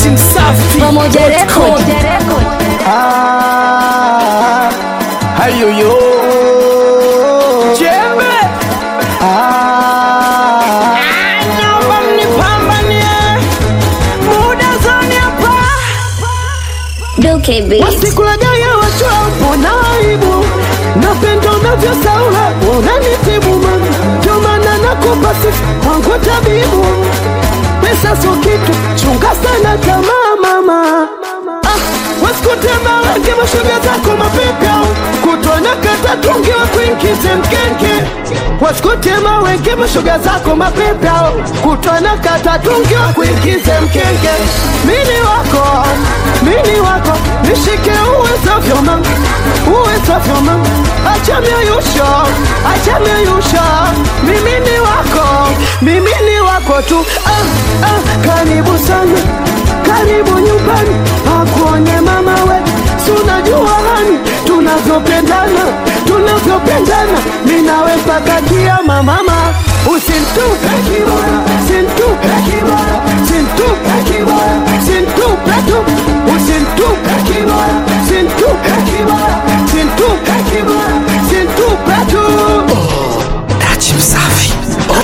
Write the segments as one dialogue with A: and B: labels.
A: Pamoja Record.
B: Hayo yo Jembe naomba mnipambanie muda zoni hapa
A: Duke Beat.
B: Wasikulagai wachopo na aibu napenda unavyosaula unanitibu mama ndio maana nakupa sifa wangu tabibu pesa sio kitu chunga sana tamaa mama wasikutema wenge mashoga zako mapepya kutwana kata tungi wa kuingize mkenge wasikutema wenge mashoga zako mapepya kutwana kata tungi wa kuingize mkenge mini wako nishike uwezavyo mama uwezavyo mama acha miayusha mimi ni wako tu karibu sana karibu nyumbani akuone mama we sunajua hani tunavyopendana minawe mpaka kiyama mama usintupe kibora sintupe kibora sintupe kibora sintupe tu usintupe kibora sintupe kibora sintupe kibora sintupe tu Dachi Msafi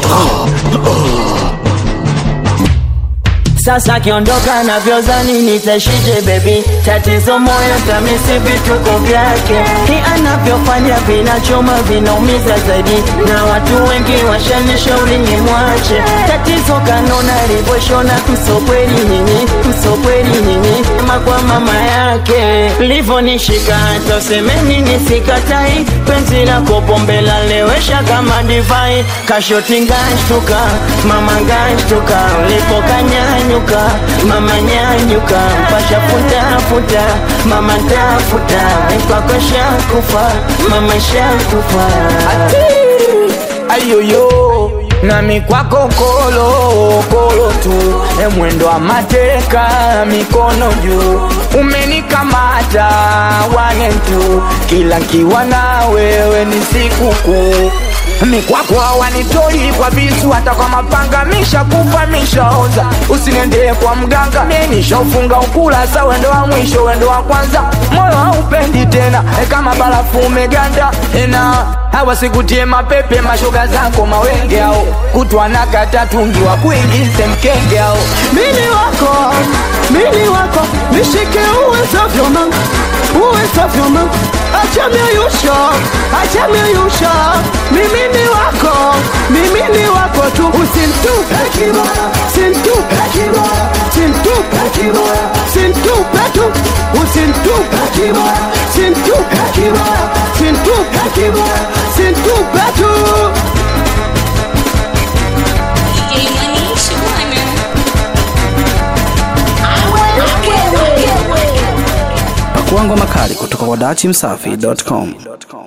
C: Sasa kiondoka na vyozani nitashije baby tatizo moyo tamisi vituko vyake hii anavyofanya vinachoma vinaumiza zaidi na watu wengi washanishauri ni mwache tatizo kanona alivyoshona kusopweli nyinyi kwa mama yake livonishika hata usemeni nisikatai penzi lako pombe lalewesha kama divai kashoti ngashtuka mama ngashtuka ulipokanyanya mama nyanyuka pasha futa mama tafuta kwako shakufa mama shakufa
B: ayoyo nami kwako kolo tu mwendo wa mateka mikono juu umenikamata wanentu kila kiwa na wewe ni sikukuu Mikwako wanitoi kwa visu hata kwa mapanga misha kufa mishaoza usinende kwa mganga menisha ufunga ukulasa wendo wa mwisho wendo wa kwanza moyo haupendi tena kama barafu umeganda hawa sikutie mapepe mashoga zako mawenge hao kutwa na kata tungi wa kuingize mkenge hao mini wako nishike uwezavyo mama acha miayusha mimi ni wako tu usintupe kibora sintupe kibora sintupe kibora sintupe tu usintupe kibora sintupe kibora sintupe kibora sintupe tu
D: Pakuangwa makali kutoka kwa dachimsafi.com.